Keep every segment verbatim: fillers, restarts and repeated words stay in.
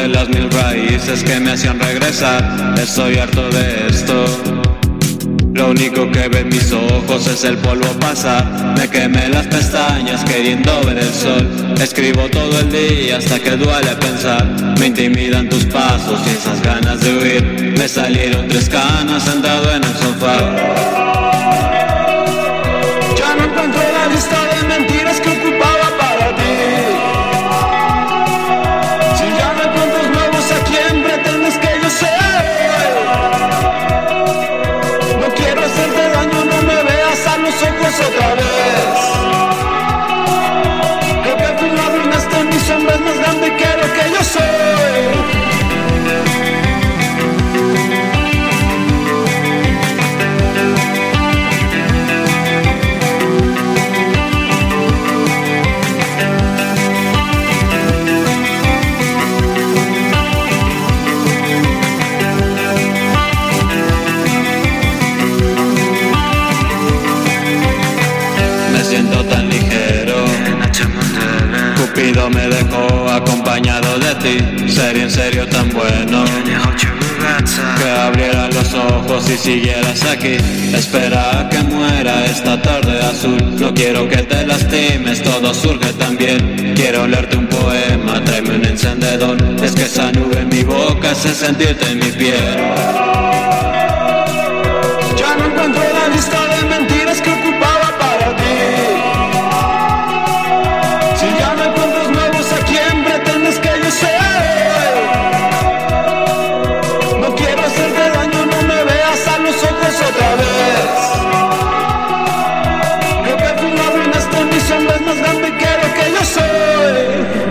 de las mil raíces que me hacían regresar. Estoy harto de esto. Lo único que ven mis ojos es el polvo pasar. Me quemé las pestañas queriendo ver el sol. Escribo todo el día hasta que duele pensar. Me intimidan tus pasos y esas ganas de huir. Me salieron tres canas sentado en el sofá. Ya no encuentro la lista de mentiras que ocupaba para ti. Si ya no hay cuentos nuevos, ¿a quién pretendes que yo sea? No quiero hacerte daño, no me veas a los ojos otra vez. Creo que tú no arruinaste, mi sombra es más grande que lo que yo soy. Cupido me dejó acompañado de ti. Sería en serio tan bueno que abrieras los ojos y siguieras aquí. Espera a que muera esta tarde azul. No quiero que te lastimes, todo surge también. Quiero leerte un poema, tráeme un encendedor. Es que esa nube en mi boca hace sentirte en mi piel. Ya no encuentro la lista de mentiras que ocupaba para ti. Si ya no hay cuentos nuevos, ¿a quién pretendes que yo sea? No quiero hacerte daño, no me veas a los ojos otra vez. Creo que tú no arruinaste, mi sombra es más grande que lo que yo soy.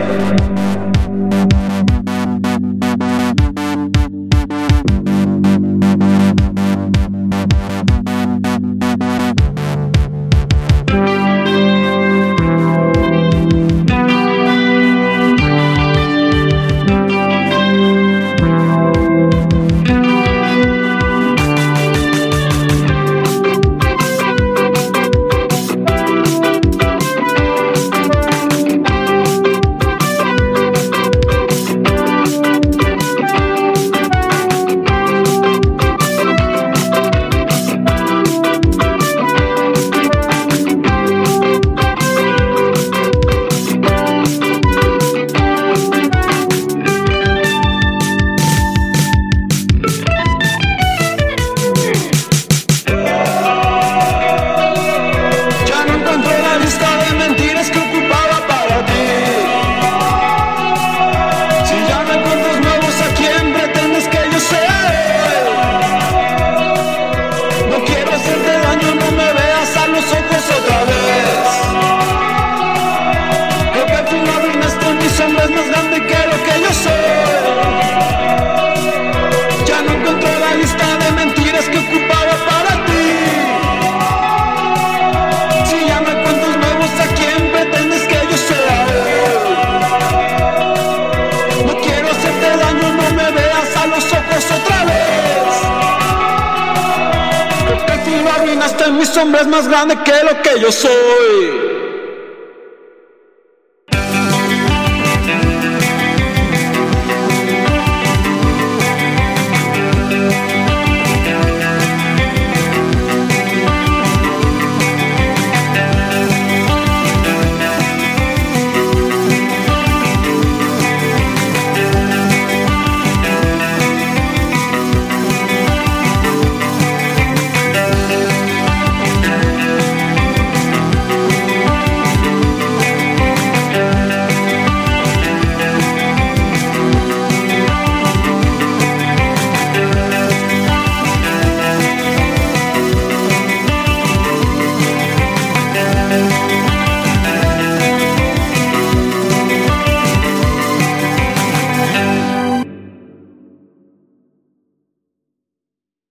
Mi sombra es más grande que lo que yo soy.